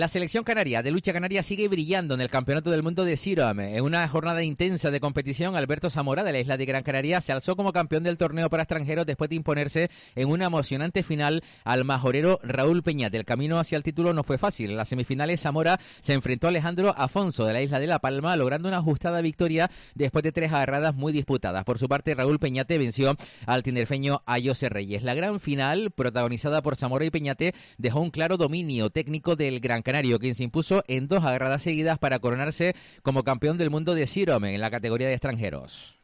La selección canaria de lucha canaria sigue brillando en el Campeonato del Mundo de Sirom. En una jornada intensa de competición, Alberto Zamora de la isla de Gran Canaria se alzó como campeón del torneo para extranjeros después de imponerse en una emocionante final al majorero Raúl Peñate. El camino hacia el título no fue fácil. En las semifinales, Zamora se enfrentó a Alejandro Afonso de la isla de La Palma, logrando una ajustada victoria después de 3 agarradas muy disputadas. Por su parte, Raúl Peñate venció al tinerfeño Ayose Reyes. La gran final, protagonizada por Zamora y Peñate, dejó un claro dominio técnico del Gran Canario, quien se impuso en 2 agarradas seguidas para coronarse como campeón del mundo de Sirom en la categoría de extranjeros.